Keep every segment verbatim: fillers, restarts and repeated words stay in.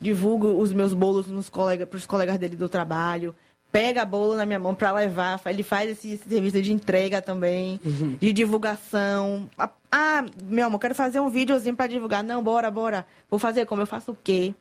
divulgo os meus bolos nos colega, para os colegas dele do trabalho. Pega bolo na minha mão para levar. Ele faz esse, esse serviço de entrega também, uhum. de divulgação. Ah, meu amor, quero fazer um videozinho para divulgar. Não, bora, bora. Vou fazer como? Eu faço o quê?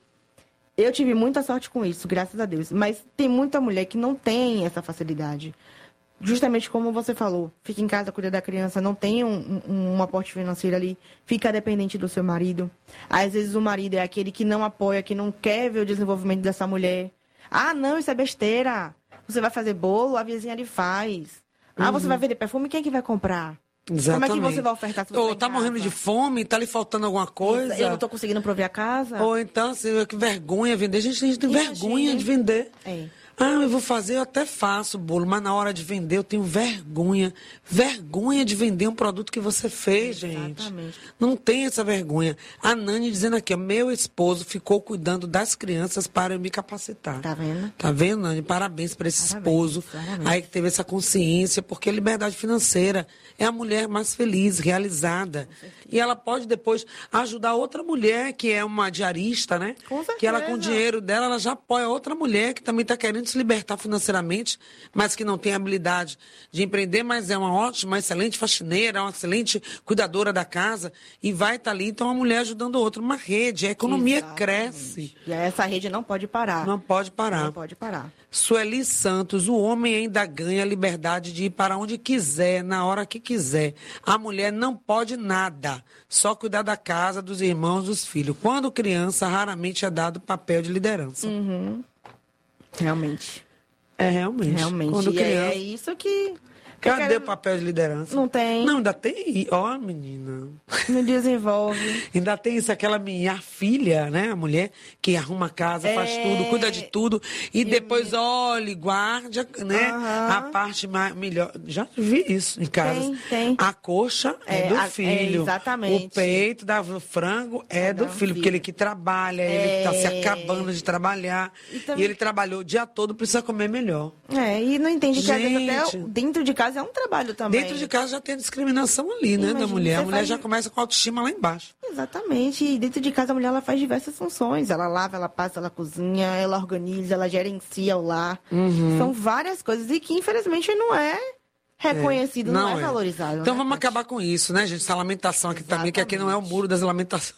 Eu tive muita sorte com isso, graças a Deus. Mas tem muita mulher que não tem essa facilidade. Justamente como você falou, fica em casa, cuida da criança, não tem um, um, um aporte financeiro ali, fica dependente do seu marido. Às vezes o marido é aquele que não apoia, que não quer ver o desenvolvimento dessa mulher. Ah, não, isso é besteira. Você vai fazer bolo, a vizinha ali faz. Ah, uhum. você vai vender perfume, quem é que vai comprar? Exatamente. Como é que você vai ofertar se você Ou tá, tá morrendo de fome, tá lhe faltando alguma coisa. Eu não tô conseguindo prover a casa. Ou então, assim, que vergonha vender. Gente, a gente tem Imagina. vergonha de vender. É. Ah, eu vou fazer, eu até faço bolo, mas na hora de vender eu tenho vergonha. Vergonha de vender um produto que você fez, gente. Exatamente. Não tem essa vergonha. A Nani dizendo aqui, ó, meu esposo ficou cuidando das crianças para eu me capacitar. Tá vendo? Tá vendo, Nani? Parabéns para esse Parabéns, esposo. parabéns. Aí que teve essa consciência, porque a liberdade financeira é a mulher mais feliz, realizada. E ela pode depois ajudar outra mulher, que é uma diarista, né? Com certeza. Que ela, com o dinheiro dela, ela já apoia outra mulher que também está querendo se libertar financeiramente, mas que não tem habilidade de empreender, mas é uma ótima, uma excelente faxineira, uma excelente cuidadora da casa e vai estar tá ali, então a mulher ajudando a outra, uma rede, a economia Exatamente. cresce. E essa rede não pode parar. Não pode parar. Não pode parar. Sueli Santos, o homem ainda ganha a liberdade de ir para onde quiser, na hora que quiser. A mulher não pode nada, só cuidar da casa, dos irmãos, dos filhos. Quando criança, raramente é dado papel de liderança. Uhum. Realmente. É, realmente. Realmente. Quando e criança... é isso que... Cadê quero... o papel de liderança? Não tem. Não, ainda tem. Ó, oh, menina. Não desenvolve. Ainda tem isso, aquela minha filha, né? A mulher que arruma a casa, é... faz tudo, cuida de tudo. E Eu depois, me... olha, guarda, né? Uhum. A parte mais, melhor. Já vi isso em casa. Tem, tem. A coxa é, é do a, filho. É, exatamente. O peito do frango é, é do filho, filho, porque ele que trabalha, é... ele que tá se acabando de trabalhar. E, também... e ele trabalhou o dia todo, precisa comer melhor. É, e não entende que às vezes até dentro de casa é um trabalho também. Dentro de casa já tem discriminação ali, né, Imagina, da mulher. A mulher faz... já começa com a autoestima lá embaixo. Exatamente. E dentro de casa a mulher ela faz diversas funções. Ela lava, ela passa, ela cozinha, ela organiza, ela gerencia o lar. Uhum. São várias coisas e que infelizmente não é reconhecido, é. não, não é, é valorizado. Então né, vamos Tati? acabar com isso, né, gente? Essa lamentação aqui Exatamente. também, que aqui não é o muro das lamentações.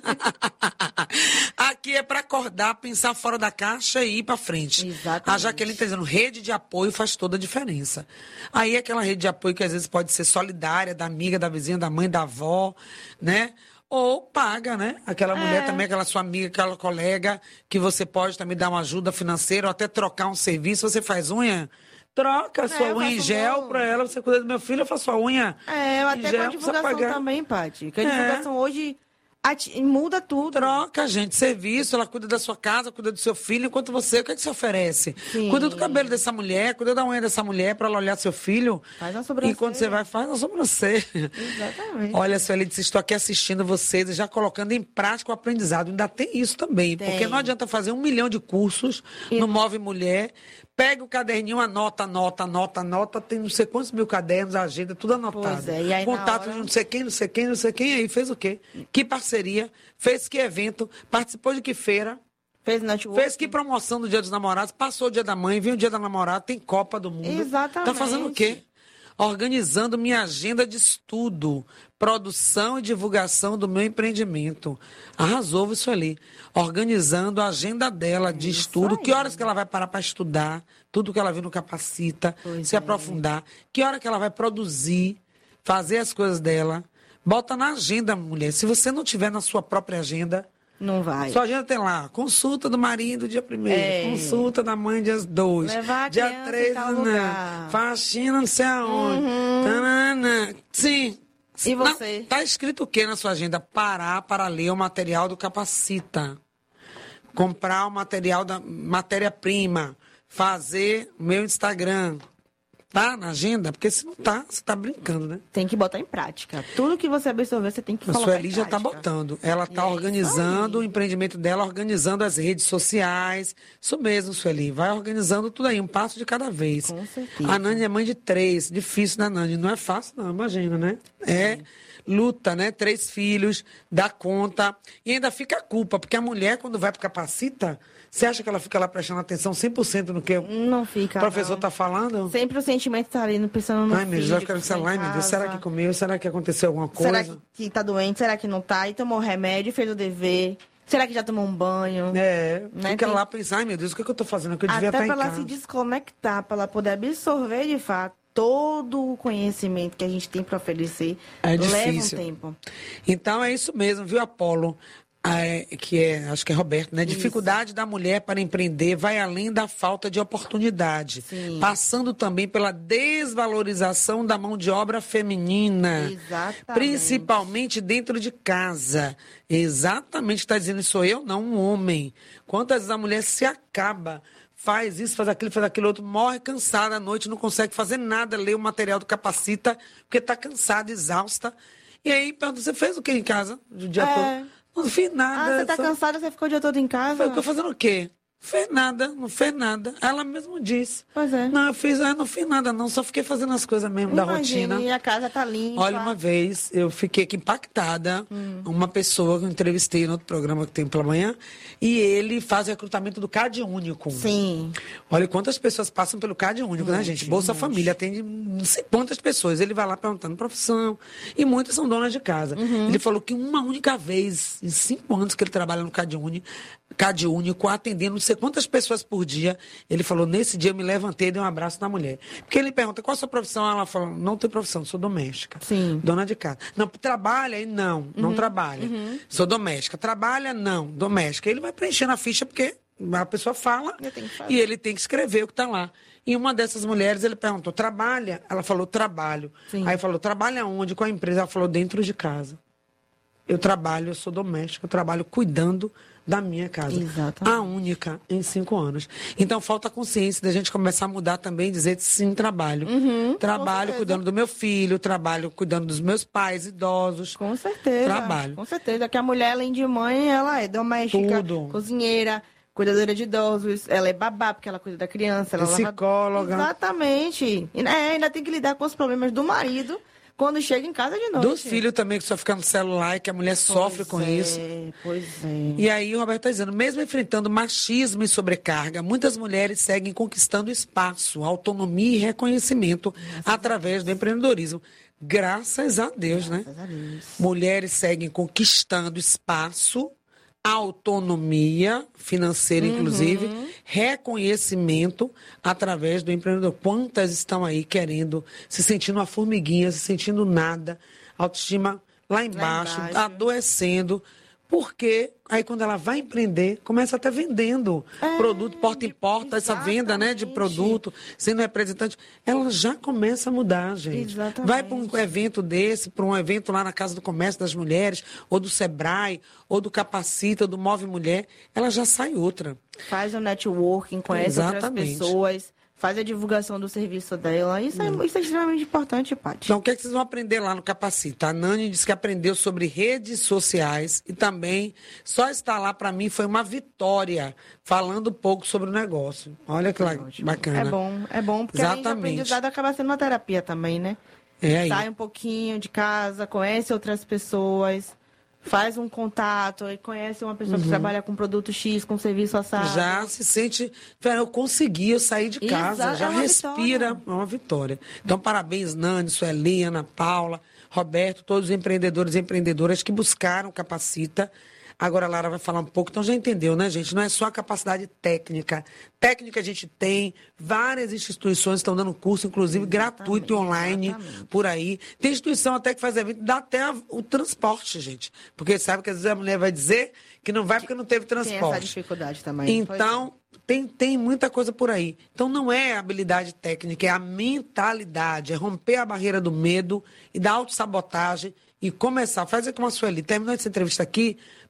Aqui é para acordar, pensar fora da caixa e ir para frente. Exatamente. A Jaqueline está dizendo, rede de apoio faz toda a diferença. Aí é aquela rede de apoio que às vezes pode ser solidária, da amiga, da vizinha, da mãe, da avó, né? Ou paga, né? Aquela é. mulher também, aquela sua amiga, aquela colega, que você pode também dar uma ajuda financeira ou até trocar um serviço. Você faz unha... Troca a sua é, unha em gel meu... pra ela, você cuida do meu filho, eu faço a unha. É, eu até gel, com a divulgação também, Paty. Porque a é. divulgação hoje ati... muda tudo. Troca, gente, serviço, ela cuida da sua casa, cuida do seu filho, enquanto você, o que é que você oferece? Sim. Cuida do cabelo dessa mulher, cuida da unha dessa mulher pra ela olhar seu filho. Faz uma sobrancelha. E quando você vai, faz uma sobrancelha. Exatamente. Olha, Sueli disse, estou aqui assistindo vocês e já colocando em prática o aprendizado. Ainda tem isso também, tem. Porque não adianta fazer um milhão de cursos e... no Move Mulher. Pega o caderninho, anota, anota, anota, anota, tem não sei quantos mil cadernos, agenda, tudo anotado. Pois é, e aí Contato hora... de não sei quem, não sei quem, não sei quem, aí fez o quê? Que parceria, fez que evento, participou de que feira, fez, fez que promoção do Dia dos Namorados, passou o Dia da Mãe, viu o Dia da Namorada, tem Copa do Mundo. Exatamente. Tá fazendo o quê? Organizando minha agenda de estudo, produção e divulgação do meu empreendimento. Arrasou isso ali. Organizando a agenda dela de isso estudo. Aí. Que horas que ela vai parar para estudar, tudo que ela viu no Capacita, pois se é. aprofundar. Que hora que ela vai produzir, fazer as coisas dela. Bota na agenda, mulher. Se você não tiver na sua própria agenda... Não vai. Sua agenda tem lá, consulta do marido dia primeiro, é. consulta da mãe dia dois, levar dia três, faxina não sei aonde. Uhum. Tanana. Sim. E você? Não, tá escrito o que na sua agenda? Parar para ler o material do Capacita. Comprar o material da matéria-prima. Fazer o meu Instagram. Tá na agenda? Porque se não tá, você tá brincando, né? Tem que botar em prática. Tudo que você absorver, você tem que A colocar Sueli em já prática. tá botando. Ela E tá é organizando isso o aí. empreendimento dela, organizando as redes sociais. Isso mesmo, Sueli. Vai organizando tudo aí, um passo de cada vez. Com certeza. A Nani é mãe de três. Difícil da Nani. Não é fácil, não, imagina, né? É luta, né? Três filhos, dá conta. E ainda fica a culpa, porque a mulher, quando vai pro Capacita, você acha que ela fica lá prestando atenção cem por cento no que o Não fica, professor não. tá falando? Sempre o sentimento tá ali, pensando no Ai, meu Deus, vai filho, ficar que tá com em ai, meu Deus, será casa. que comeu? Será que aconteceu alguma coisa? Será que, que tá doente? Será que não tá? E tomou remédio, fez o dever? Será que já tomou um banho? É, Né? fica Tem- lá pensando, ai meu Deus, o que, é que eu tô fazendo? Que eu devia Até estar em para ela casa. se desconectar, para ela poder absorver de fato todo o conhecimento que a gente tem para oferecer. É Leva um difícil. tempo. Então é isso mesmo, viu, Apolo? Ah, é, que é, acho que é Roberto, né? Dificuldade da mulher para empreender vai além da falta de oportunidade, Sim. passando também pela desvalorização da mão de obra feminina, Exatamente. principalmente dentro de casa. Exatamente, está dizendo isso, sou eu, não um homem. Quantas vezes a mulher se acaba, faz isso, faz aquilo, faz aquilo outro, morre cansada à noite, não consegue fazer nada, lê o material do Capacita, porque está cansada, exausta. E aí, pergunta, você fez o que em casa o dia É. todo? Não fiz Ah, nada. você tá só- cansada, você ficou o dia todo em casa? Foi, ficou fazendo o quê? Fez nada, não fez nada. Ela mesmo disse. Pois é. Não, eu fiz, ah, não fiz nada, não, só fiquei fazendo as coisas mesmo da Imagine, rotina. e a casa tá limpa. Olha, uma vez eu fiquei aqui impactada, Hum. uma pessoa que eu entrevistei no outro programa que tem pela manhã, e ele faz o recrutamento do Cade Único. Sim. Olha quantas pessoas passam pelo Cade Único, né, Monte, gente? Bolsa monte. Família atende não sei quantas pessoas. Ele vai lá perguntando profissão, e muitas são donas de casa. Uhum. Ele falou que uma única vez, em cinco anos que ele trabalha no Cade Único, Cade Único, atendendo não sei quantas pessoas por dia, ele falou, nesse dia eu me levantei e dei um abraço na mulher. Porque ele pergunta, qual a sua profissão? Ela falou, não tenho profissão, sou doméstica. Sim. Dona de casa. Não, trabalha? E não, não trabalha. Sou doméstica. Trabalha? Não, doméstica. Ele vai preenchendo a ficha porque a pessoa fala Eu tenho que fazer. e ele tem que escrever o que está lá. E uma dessas mulheres, ele perguntou, trabalha? Ela falou, trabalho. Sim. Aí falou, trabalha onde? Qual a empresa? Ela falou, dentro de casa. Eu trabalho, eu sou doméstica, eu trabalho cuidando da minha casa. Exatamente. A única em cinco anos. Então, falta consciência da gente começar a mudar também, dizer sim, trabalho. Uhum, com trabalho certeza. cuidando do meu filho, trabalho cuidando dos meus pais idosos. Com certeza. Trabalho. Com certeza. Que a mulher, além de mãe, ela é doméstica, Tudo. cozinheira, cuidadora de idosos, ela é babá, porque ela cuida da criança, ela lava- Psicóloga. Exatamente. E, é, ainda tem que lidar com os problemas do marido quando chega em casa de noite. Dos filhos também, que só ficam no celular e que a mulher sofre Pois com é, isso. Pois é. E aí o Roberto está dizendo, mesmo enfrentando machismo e sobrecarga, muitas mulheres seguem conquistando espaço, autonomia e reconhecimento através do empreendedorismo. Graças a Deus, né? Graças a Deus. Mulheres seguem conquistando espaço, autonomia financeira, inclusive, reconhecimento através do empreendedor. Quantas estão aí querendo, se sentindo uma formiguinha, se sentindo nada, autoestima lá embaixo, embaixo. adoecendo. Porque aí quando ela vai empreender, começa até vendendo É, produto porta em porta, essa venda, né, de exatamente. produto, sendo representante, ela já começa a mudar, gente. Exatamente. Vai para um evento desse, para um evento lá na Casa do Comércio das Mulheres, ou do Sebrae, ou do Capacita, ou do Move Mulher, ela já sai outra. Faz o networking, conhece Exatamente. outras pessoas, faz a divulgação do serviço dela. Isso, é, isso é extremamente importante, Paty. Então, o que, é que vocês vão aprender lá no Capacita? A Nani disse que aprendeu sobre redes sociais e também só estar lá, para mim, foi uma vitória, falando um pouco sobre o negócio. Olha que la- bacana. É bom, é bom, porque além de Exatamente. aprendizado acaba sendo uma terapia também, né? É aí. Sai um pouquinho de casa, conhece outras pessoas, faz um contato, e conhece uma pessoa que trabalha com produto X, com serviço assado. Já se sente, "Pera, eu consegui, eu saí de casa, Exato, já é uma respira, vitória. é uma vitória. Então, parabéns, Nani, Sueli, Ana Paula, Roberto, todos os empreendedores e empreendedoras que buscaram Capacita. Agora a Lara vai falar um pouco, então já entendeu, né, gente? Não é só a capacidade técnica. Técnica a gente tem, várias instituições estão dando curso, inclusive gratuito e online, exatamente. por aí. Tem instituição até que faz evento, dá até a- o transporte, gente. Porque sabe que às vezes a mulher vai dizer que não vai porque não teve Tem essa transporte. dificuldade também. Então, tem, tem muita coisa por aí. Então, não é a habilidade técnica, é a mentalidade, é romper a barreira do medo e da autossabotagem e começar. Faz como a Sueli, terminou essa entrevista aqui,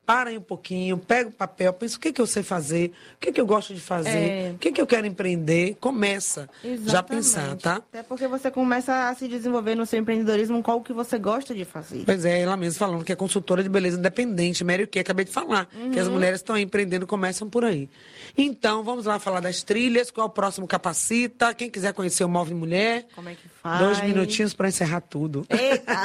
para aí um pouquinho, pega o papel, pensa o que, que eu sei fazer, o que, que eu gosto de fazer, É. o que, que eu quero empreender, começa Exatamente. já a pensar, tá? Até porque você começa a se desenvolver no seu empreendedorismo qual que você gosta de fazer. Pois é, ela mesma falando que é consultora de beleza independente, Mary Kay, acabei de falar, Uhum. que as mulheres estão aí empreendendo, começam por aí. Então, vamos lá falar das trilhas, qual é o próximo Capacita, quem quiser conhecer o Move Mulher, Como é que faz? dois minutinhos para encerrar tudo. Eita!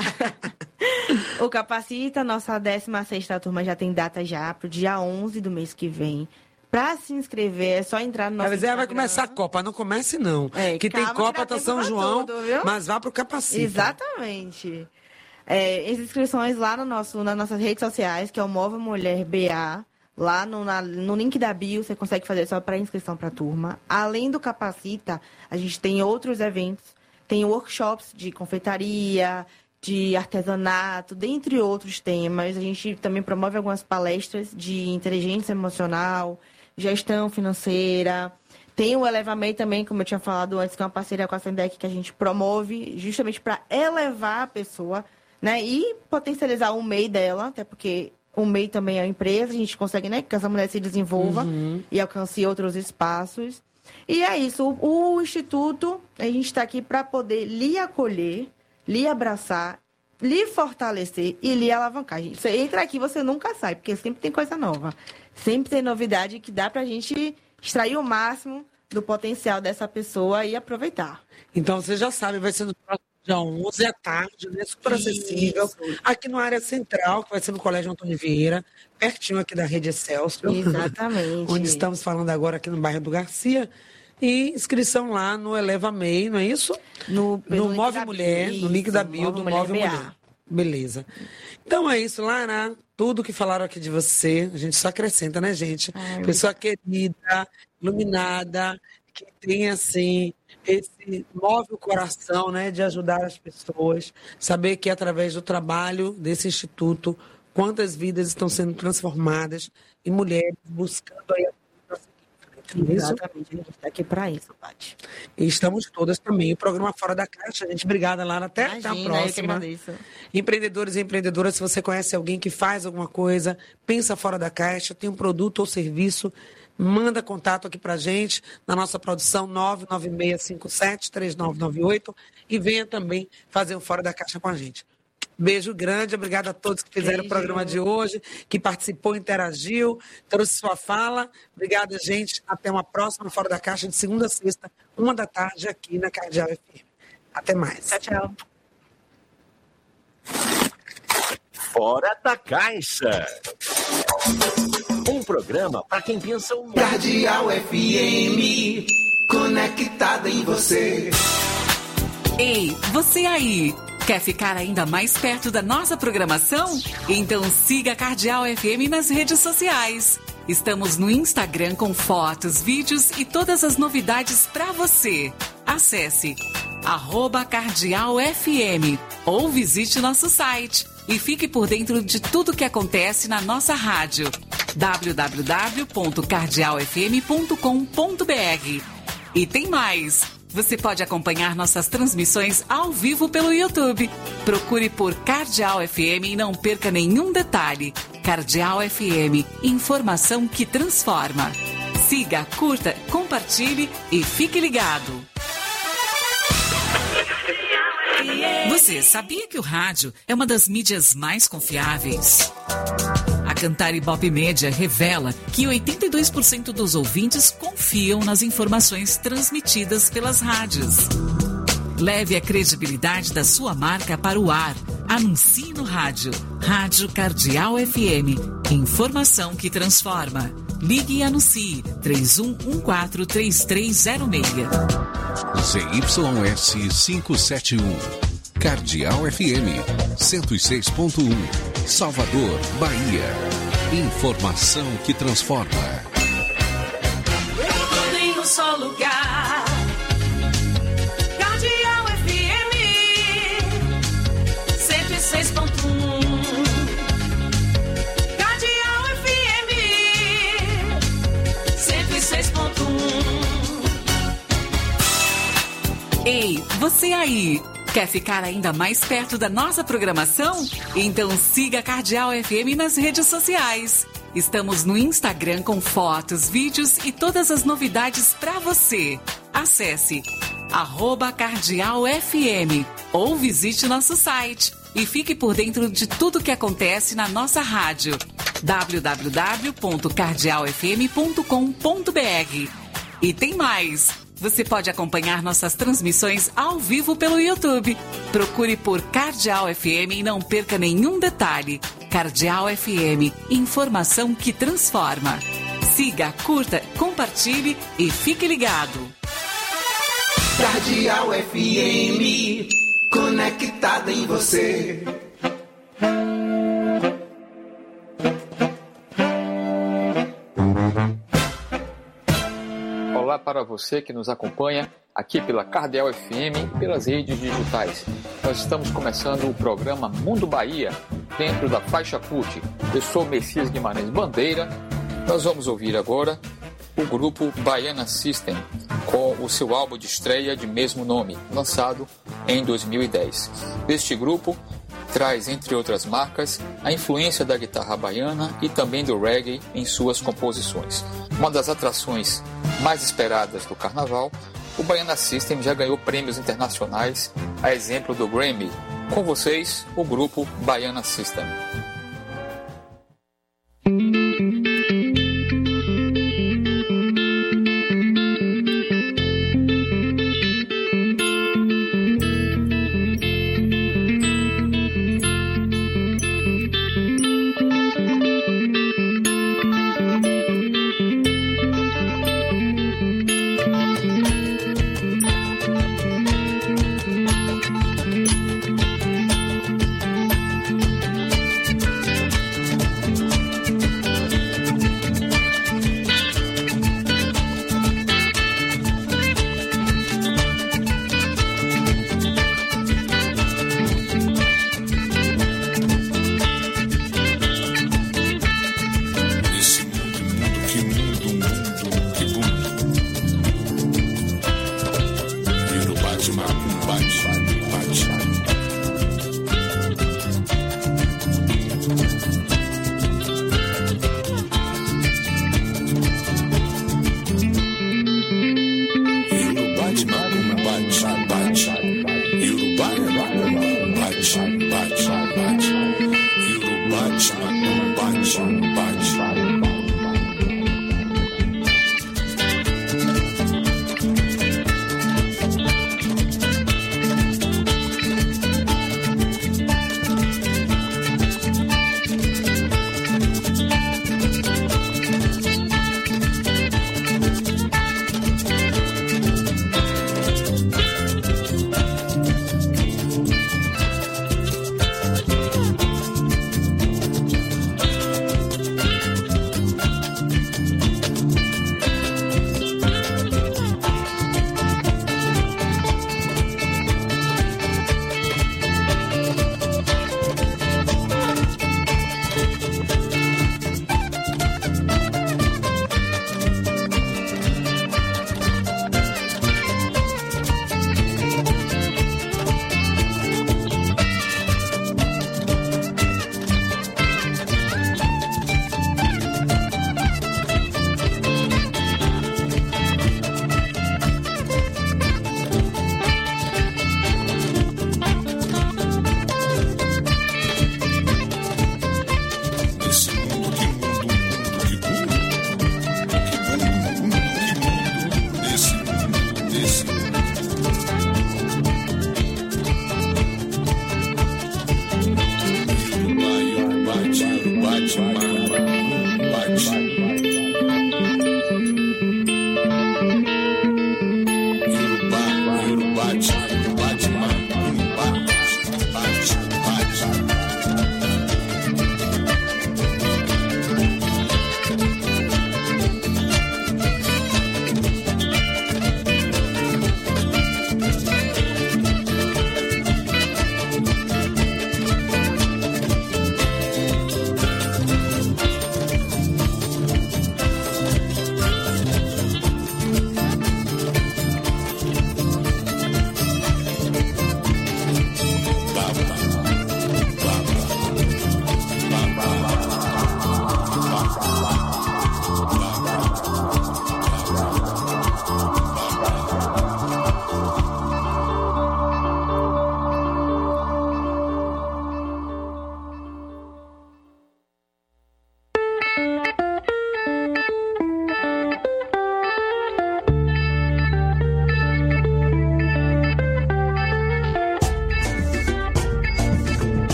O Capacita, nossa décima sexta turma já tem data já, pro dia onze do mês que vem. Pra se inscrever, é só entrar no nosso Vai dizer, ah, vai Instagram. começar a Copa. Não comece, não. É, que tem calma, Copa que dá até São tempo pra João, tudo, viu? mas vá pro Capacita. Exatamente. É, as inscrições lá no nosso, nas nossas redes sociais, que é o Mova Mulher B A. Lá no, na- no link da bio, você consegue fazer só para inscrição para a turma. Além do Capacita, a gente tem outros eventos. Tem workshops de confeitaria, de artesanato, dentre outros temas. A gente também promove algumas palestras de inteligência emocional, gestão financeira. Tem o Elevamei também, como eu tinha falado antes, que é uma parceria com a Sendec que a gente promove justamente para elevar a pessoa, né? E potencializar o M E I dela, até porque o M E I também é uma empresa, a gente consegue, né, que essa mulher se desenvolva e alcance outros espaços. E é isso, o, o Instituto, a gente está aqui para poder lhe acolher, lhe abraçar, lhe fortalecer e lhe alavancar. Gente, você entra aqui, você nunca sai, porque sempre tem coisa nova. Sempre tem novidade que dá para a gente extrair o máximo do potencial dessa pessoa e aproveitar. Então, você já sabe, vai ser no próximo dia onze à tarde, né? Super acessível. Isso. Aqui na área central, que vai ser no Colégio Antônio Vieira, pertinho aqui da Rede Excelsior. Exatamente. Onde estamos falando agora, aqui no bairro do Garcia. E inscrição lá no Eleva M E I, não é isso? No, No pelo link Move da Mulher, bio. no link Isso, da bio do Move B A. Mulher. Beleza. Então é isso, Lara. Tudo que falaram aqui de você, a gente só acrescenta, né, gente? Ai, Pessoa querida, iluminada, que tem, assim, esse move o coração, né, de ajudar as pessoas. Saber que através do trabalho desse instituto, quantas vidas estão sendo transformadas e mulheres buscando aí a isso. Exatamente, a gente está aqui para isso, Paty. E estamos todas também. O programa Fora da Caixa, gente. Obrigada, Lara. Até, até a Imagina, eu que próxima. agradeço. Empreendedores e empreendedoras, se você conhece alguém que faz alguma coisa, pensa fora da caixa, tem um produto ou serviço, manda contato aqui pra gente, na nossa produção nove nove seis cinco sete três nove nove oito e venha também fazer um Fora da Caixa com a gente. Beijo grande, obrigada a todos que fizeram Beijo. o programa de hoje, que participou, interagiu, trouxe sua fala. Obrigada, gente. Até uma próxima Fora da Caixa, de segunda a sexta, uma da tarde, aqui na Cardeal F M. Até mais. Tchau, tchau. Fora da Caixa. Um programa para quem pensa o Cardeal F M, conectada em você. Ei, você aí! Quer ficar ainda mais perto da nossa programação? Então siga a Cardeal F M nas redes sociais. Estamos no Instagram com fotos, vídeos e todas as novidades para você. Acesse arroba Cardeal F M ou visite nosso site e fique por dentro de tudo que acontece na nossa rádio. w w w ponto cardeal f m ponto com ponto b r. E tem mais! Você pode acompanhar nossas transmissões ao vivo pelo YouTube. Procure por Cardeal F M e não perca nenhum detalhe. Cardeal F M, informação que transforma. Siga, curta, compartilhe e fique ligado. Você sabia que o rádio é uma das mídias mais confiáveis? A Cantar Ibope Média revela que oitenta e dois por cento dos ouvintes confiam nas informações transmitidas pelas rádios. Leve a credibilidade da sua marca para o ar. Anuncie no rádio. Rádio Cardeal F M. Informação que transforma. Ligue e anuncie. três um um quatro três três zero seis. Z Y S quinhentos e setenta e um. Cardeal F M cento e seis ponto um. Salvador, Bahia. Informação que transforma. Tudo em um só lugar. Cardeal F M cento e seis ponto um. Cardeal F M cento e seis ponto um. Ei, você aí! Quer ficar ainda mais perto da nossa programação? Então siga a Cardeal F M nas redes sociais. Estamos no Instagram com fotos, vídeos e todas as novidades para você. Acesse arroba Cardeal F M ou visite nosso site e fique por dentro de tudo que acontece na nossa rádio. w w w ponto cardeal f m ponto com ponto b r. E tem mais! Você pode acompanhar nossas transmissões ao vivo pelo YouTube. Procure por Cardeal F M e não perca nenhum detalhe. Cardeal F M, informação que transforma. Siga, curta, compartilhe e fique ligado. Cardeal F M, conectada em você. Olá para você que nos acompanha aqui pela Cardeal F M e pelas redes digitais. Nós estamos começando o programa Mundo Bahia, dentro da faixa CUT. Eu sou Messias Guimarães Bandeira. Nós vamos ouvir agora o grupo Baiana System, com o seu álbum de estreia de mesmo nome, lançado em dois mil e dez. Este grupo traz, entre outras marcas, a influência da guitarra baiana e também do reggae em suas composições. Uma das atrações mais esperadas do carnaval, o Baiana System já ganhou prêmios internacionais, a exemplo do Grammy. Com vocês, o grupo Baiana System.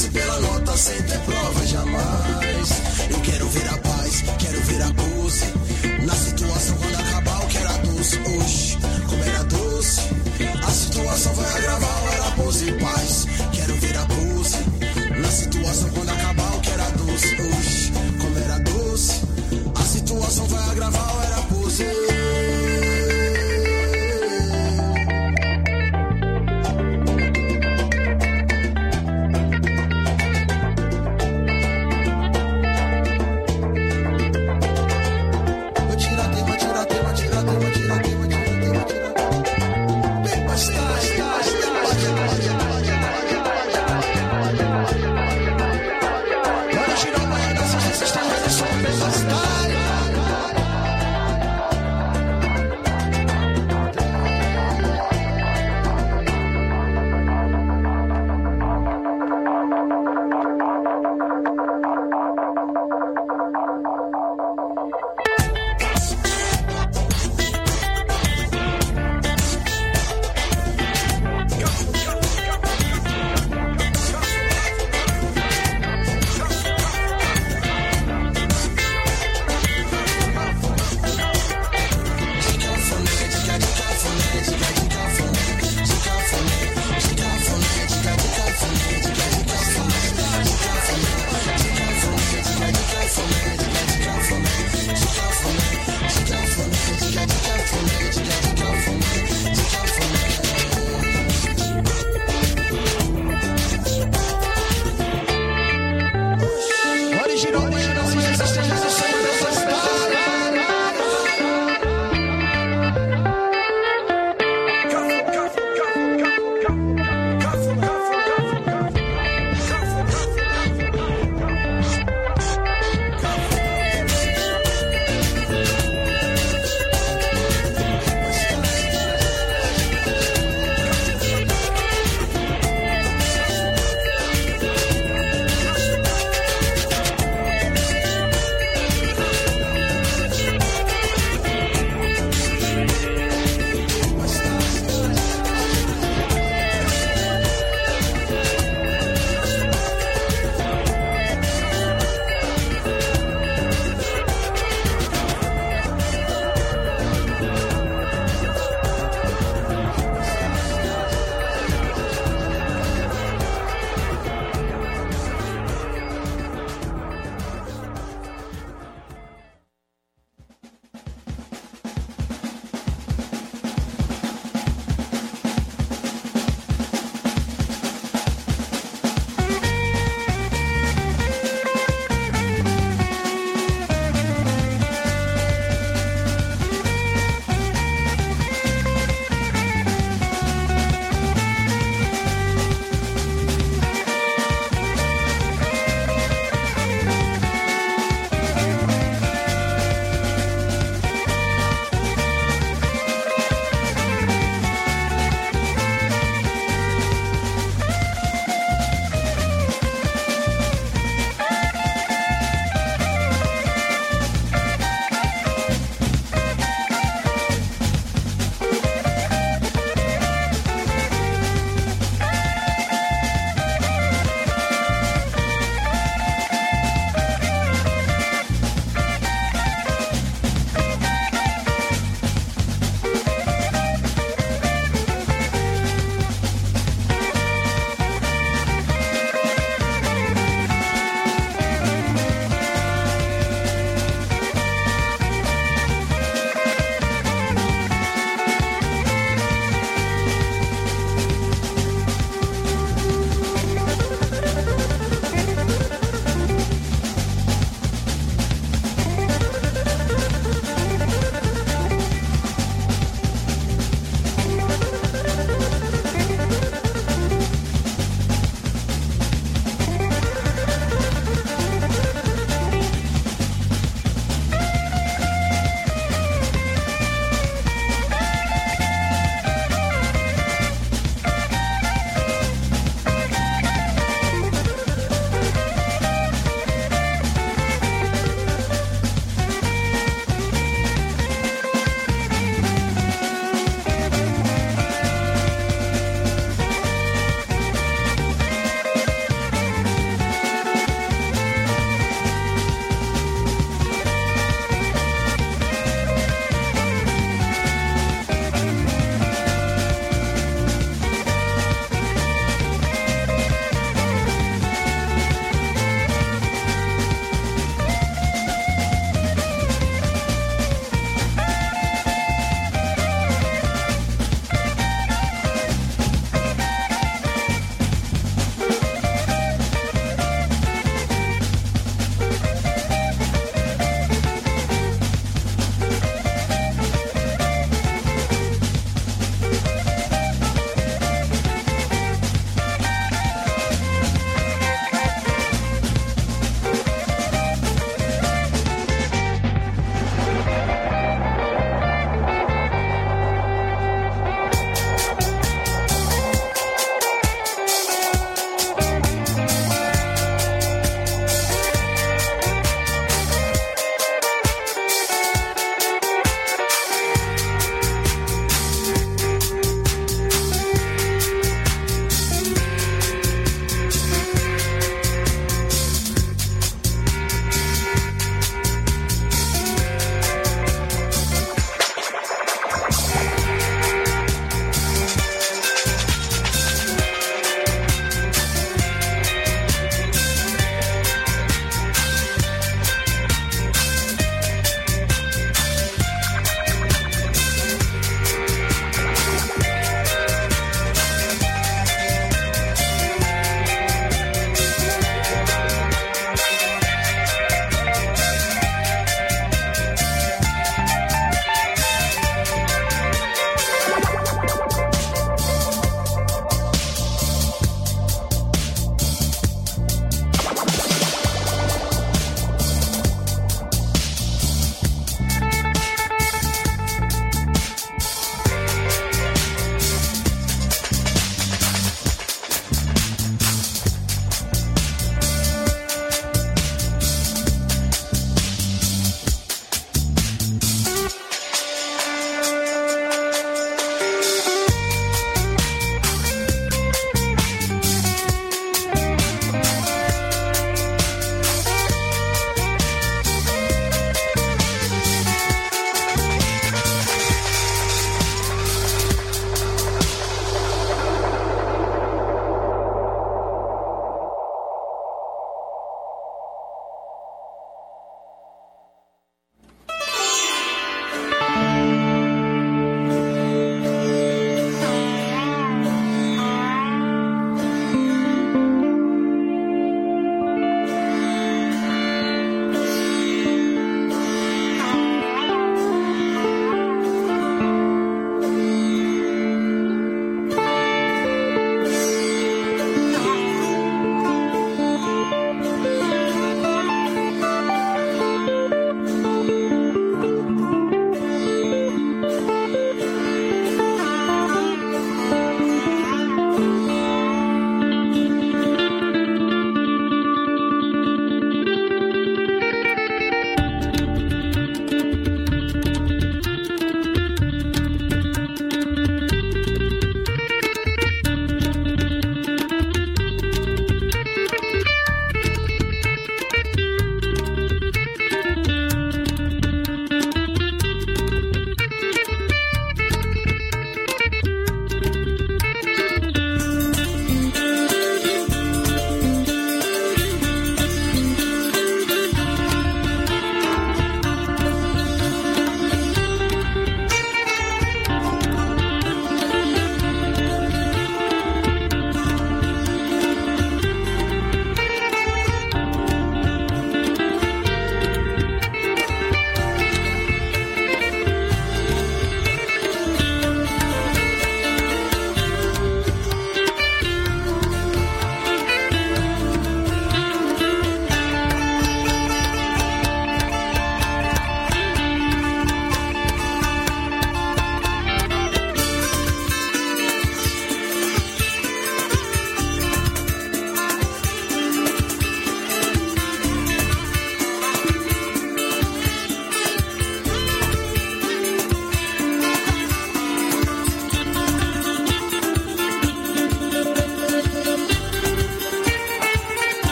passe pela nota sem ter prova jamais. Eu quero ver a paz, quero ver a pose. Na situação quando acabar eu quero a doce. Oxi, como era doce. A situação vai agravar, eu era pose e paz. Quero ver a pose. Na situação quando acabar eu quero a doce. Oxi, como era doce. A situação vai agravar, eu era pose.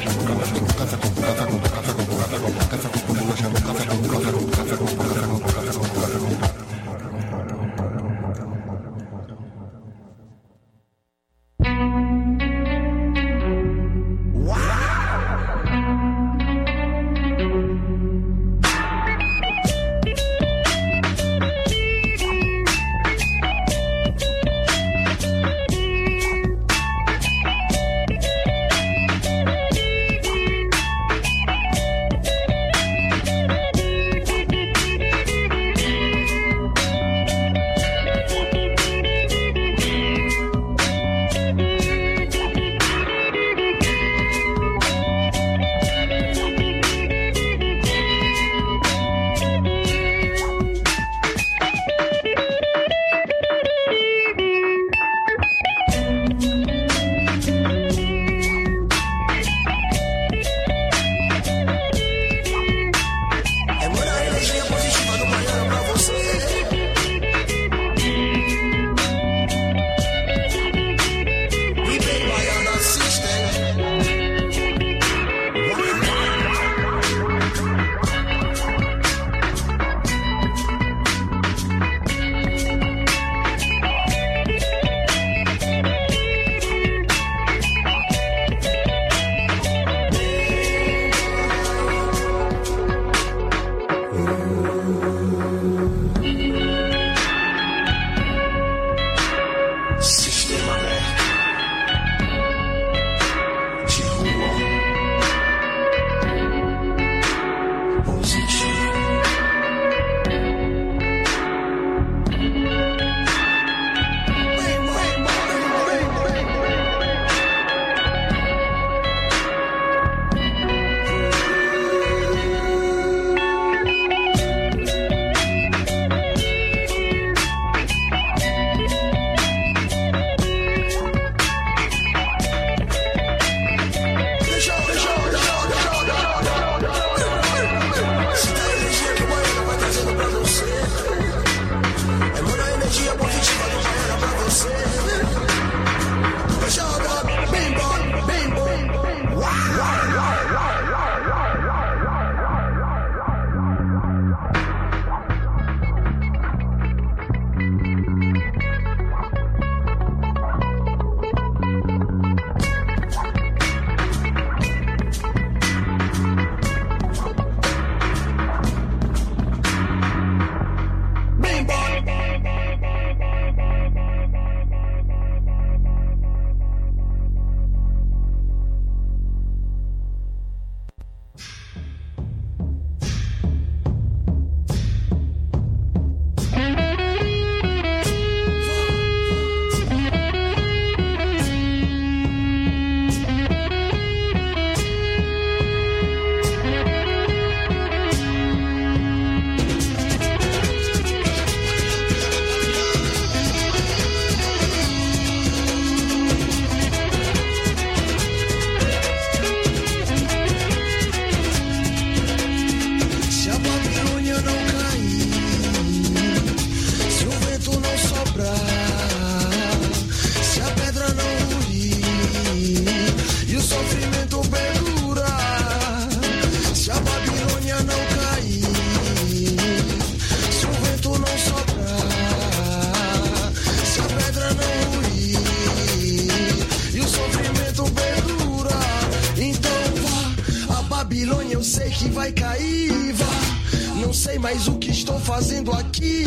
que vai cair, vá. Não sei mais o que estou fazendo aqui,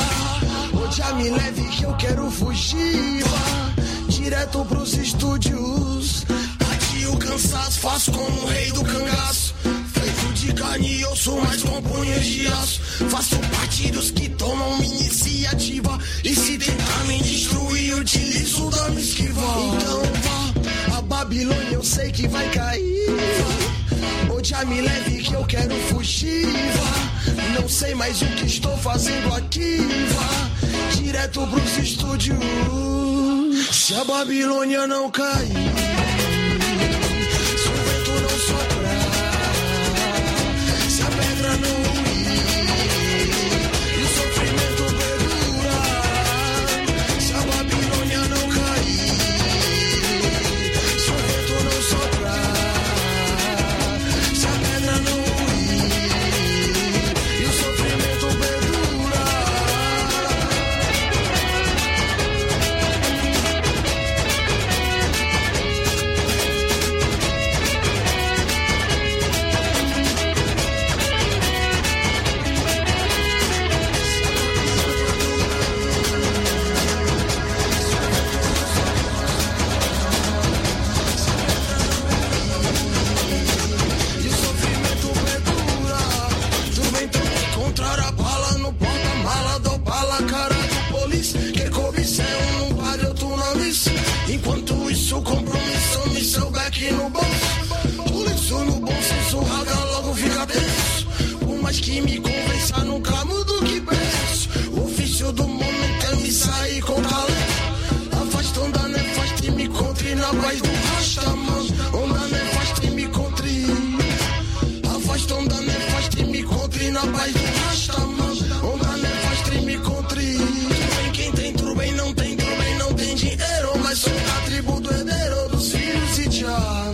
vá. Ou já me leve que eu quero fugir, vá. Direto pros estúdios. Adio o cansaço, faço como o rei do cangaço. Feito de carne e osso, mas com punhos de aço. Faço parte dos que tomam iniciativa. E se tentar me destruir, utilizo da minha esquiva. Então vá, a Babilônia eu sei que vai cair, vá. Ou já me leve que eu quero fugir, vá. Não sei mais o que estou fazendo aqui, vá. Direto pros estúdios. Se a Babilônia não cair, se o vento não soprar, se a pedra não ruir e o sofrimento perdurar, se a Babilônia não cair, se o vento não soprar, e me convença, nunca mudo o que penso. O ofício do momento é me sair com talento. Afastando a nefasta e me encontre na paz do Rastaman. Onda nefasta e me encontre. Afastando a nefasta e me encontre na paz do Rastaman. Onda nefasta e me encontre. Tem quem tem tudo bem, não tem tudo bem, não tem dinheiro, mas sou da tribo do herdeiro dos filhos de Jah.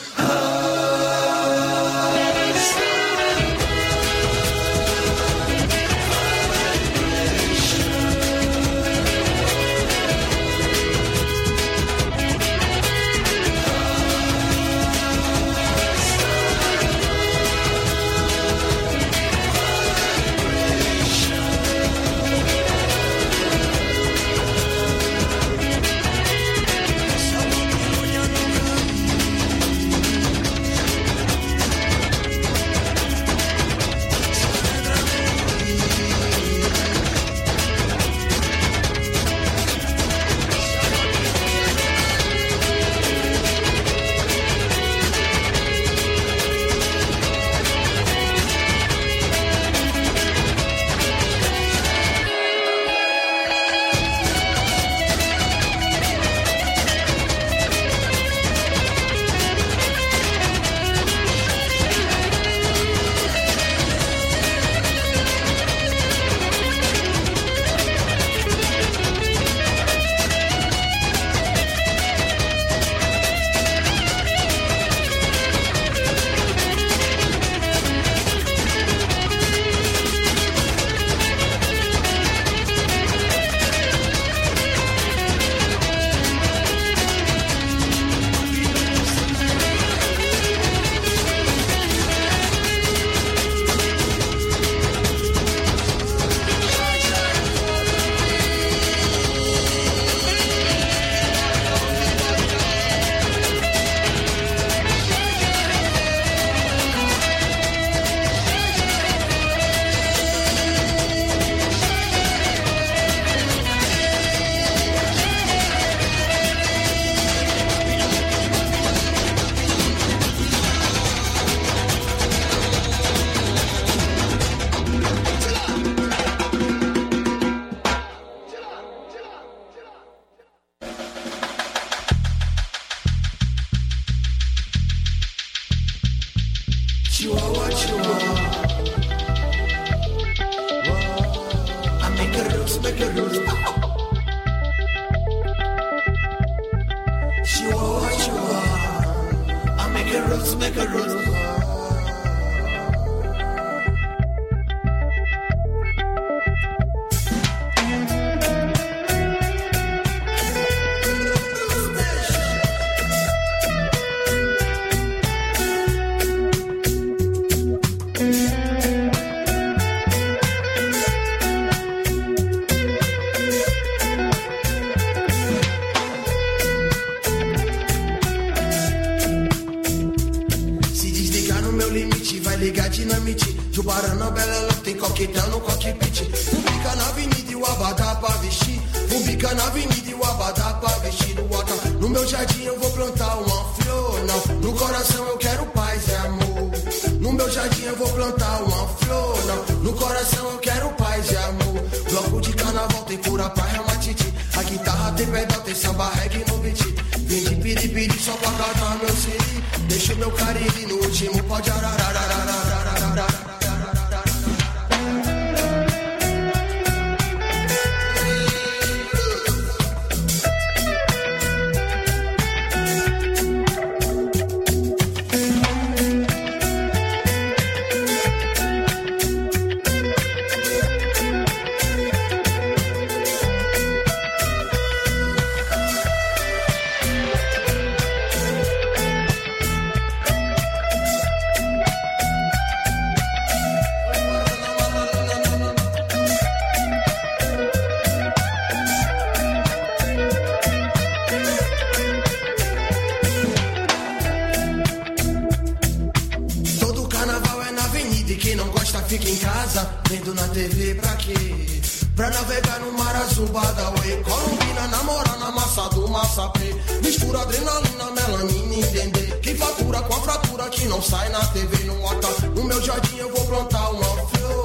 fica em casa, vendo na T V pra quê? Pra navegar no mar azul, Badawi. Colombina, namorar na massa do massapê. Mistura adrenalina, melanina e dendê. Que fatura com a fratura que não sai na T V. No, no meu jardim eu vou plantar uma flor.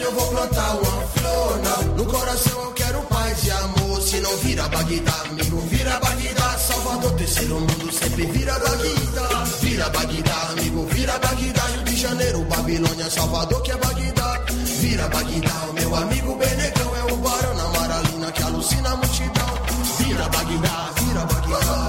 eu vou plantar uma flor. Não. No coração eu quero paz e amor. Se não vira Bagdá, amigo, vira Bagdá. Salvador, terceiro mundo, sempre vira Bagdá. Vira Bagdá, amigo, vira Bagdá. Rio de Janeiro, Babilônia, Salvador, que é Bagdá. Vira Bagdá, o meu amigo Benegão. É o Barão na Maralina que alucina a multidão. Vira Bagdá, vira Bagdá.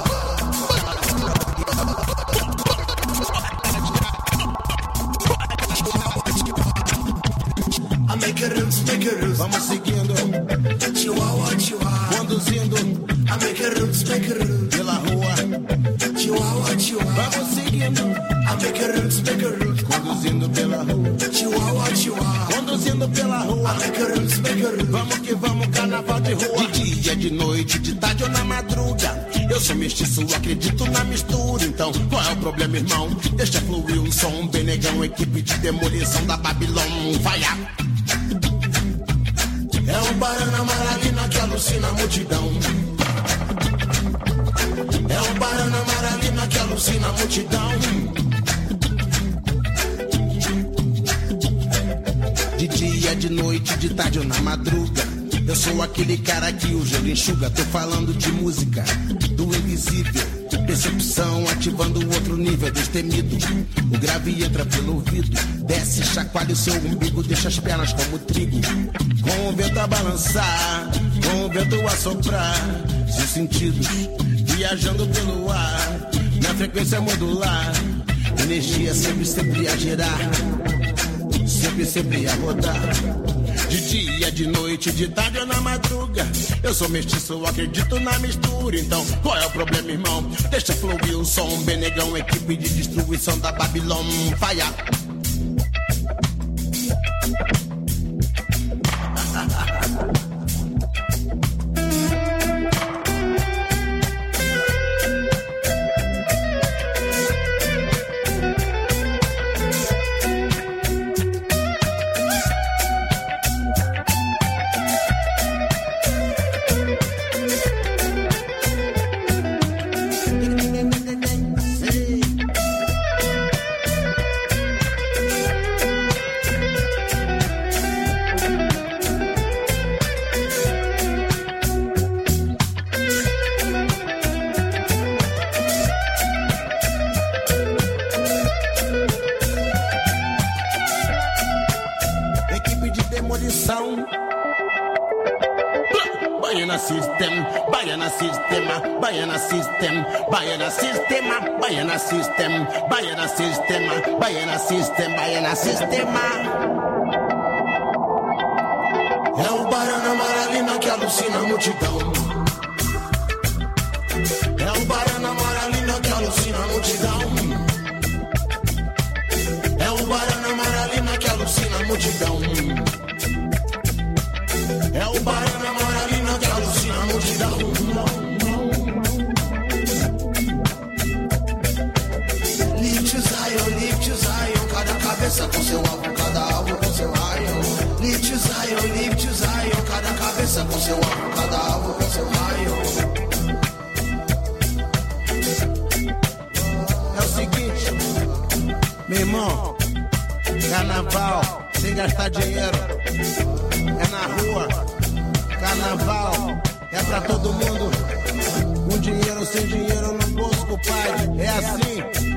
I make it roots, make it roots. Vamos seguindo. Chihuahua, Chihuahua. Conduzindo. I make it roots, make it roots. Pela rua. Chihuahua, Chihuahua. Vamos seguindo. I make it roots, make it roots. Conduzindo pela rua. Chihuahua, Chihuahua. Conduzindo pela rua. I make it roots, make it roots. Vamos que vamos, carnaval de rua. De dia, de noite, de tarde ou na madruga. Eu sou mestiço, acredito na mistura. Então, qual é o problema, irmão? Deixa fluir o som. Benegão, equipe de demolição da Babilônia. Vai á. É o Barana Maralina que alucina a multidão. É o Barana Maralina que alucina a multidão. De dia, de noite, de tarde ou na madruga. Eu sou aquele cara que o gelo enxuga. Tô falando de música, do invisível. Percepção ativando outro nível destemido. O grave entra pelo ouvido. Desce, chacoalha o seu umbigo. Deixa as pernas como trigo. Com o vento a balançar, com o vento a soprar. Seus sentidos viajando pelo ar. Na frequência modular. Energia sempre, sempre a gerar. Sempre, sempre a rodar. De dia, de noite, de tarde ou na madruga. Eu sou mestiço, acredito na mistura. Então, qual é o problema, irmão? Deixa fluir o som. Benegão, equipe de destruição da Babilônia. Vai á. System, Baiana System, Baiana System, Baiana Sistema. É o Barana Maralina que alucina a multidão. É o Barana Maralina que alucina a multidão. É o Barana Maralina que alucina a multidão. É o Barana Maralina que alucina a multidão. Com seu alvo, cada alvo com seu raio. Lift Zion, lift Zion. Cada cabeça com seu alvo, cada alvo com seu raio. É o seguinte, meu irmão, carnaval sem gastar dinheiro. É na rua, carnaval é pra todo mundo. Com dinheiro, sem dinheiro no bolso, compadre. É assim.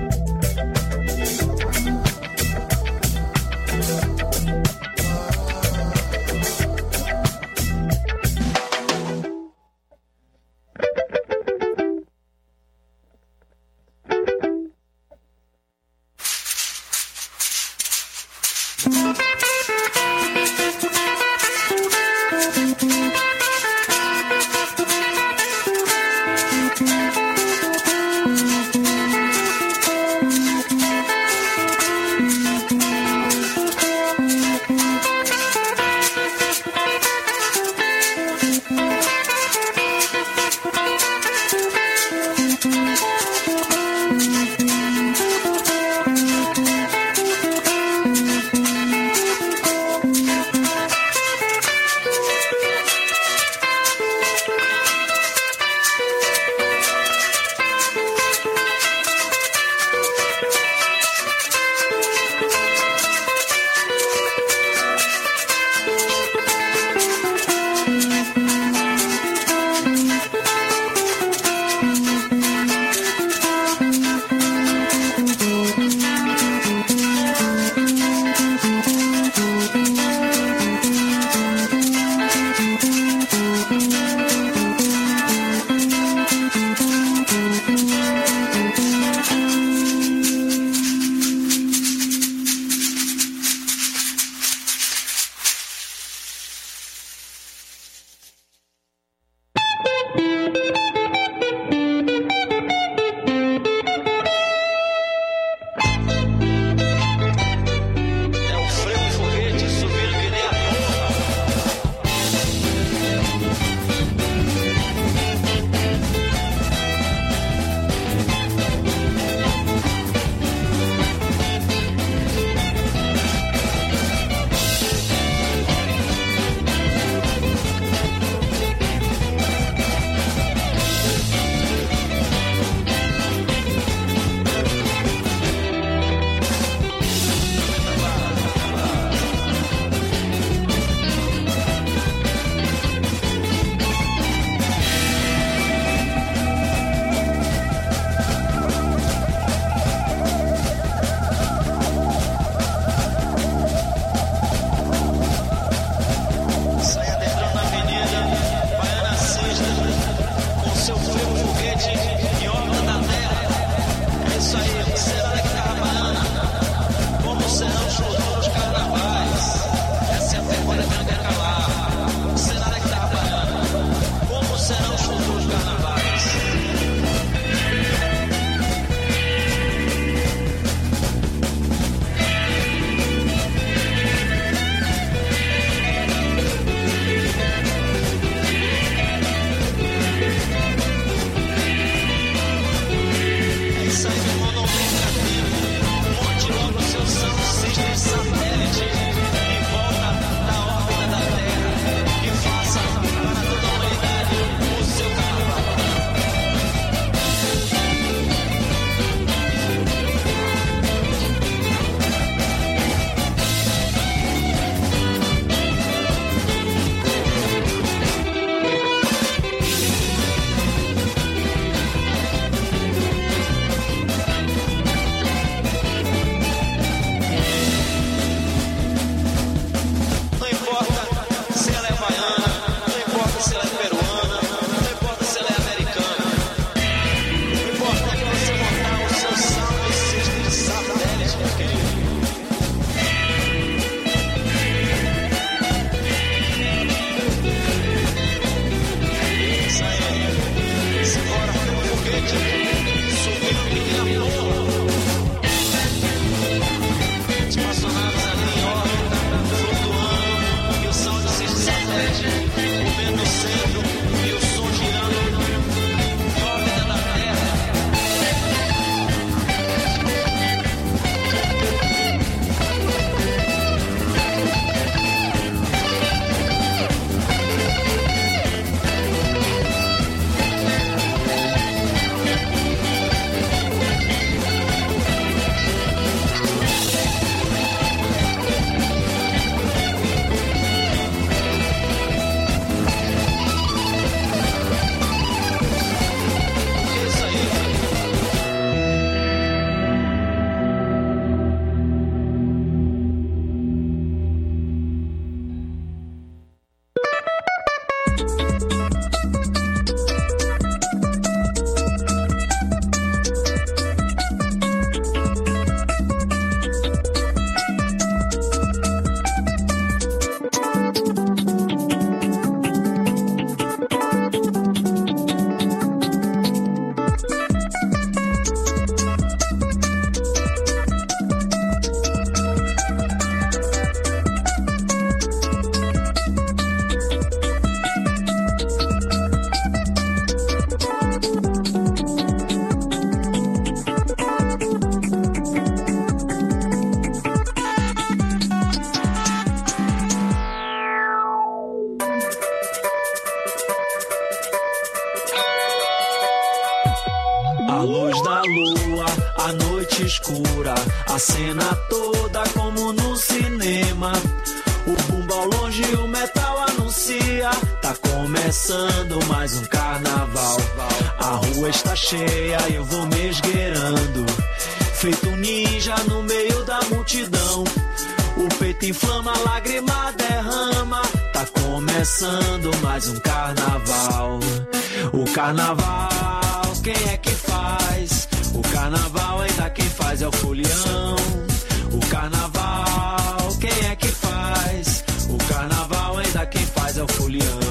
a noite escura, a cena toda como no cinema. O bumbo ao longe, o metal anuncia, tá começando mais um carnaval. A rua está cheia, eu vou me esgueirando, feito um ninja no meio da multidão. O peito inflama, a lágrima derrama, tá começando mais um carnaval. O carnaval, quem é que faz? O carnaval ainda quem faz é o folião. O carnaval, quem é que faz? O carnaval ainda quem faz é o folião.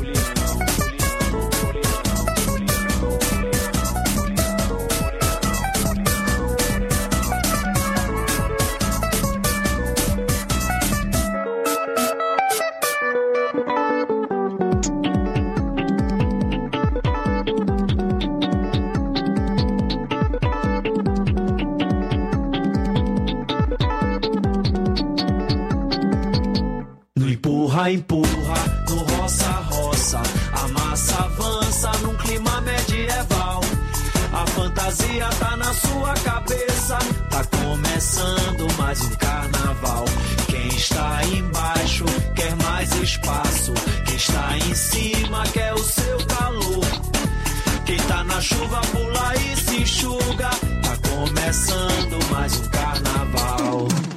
Empurra, empurra, no roça, roça, a massa avança num clima medieval. A fantasia tá na sua cabeça, tá começando mais um carnaval. Quem está embaixo quer mais espaço, quem está em cima quer o seu calor. Quem tá na chuva pula e se enxuga, tá começando mais um carnaval.